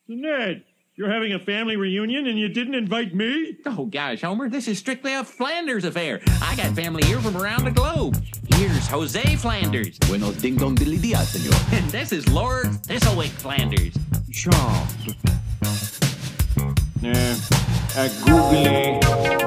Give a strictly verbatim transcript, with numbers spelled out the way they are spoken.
Ned, you're having a family reunion and you didn't invite me? Oh, gosh, Homer, this is strictly a Flanders affair. I got family here from around the globe. Here's Jose Flanders. Buenos ding dong dilly dia, senor. And this is Lord Thistlewick Flanders. Charles. Uh, uh, Googly.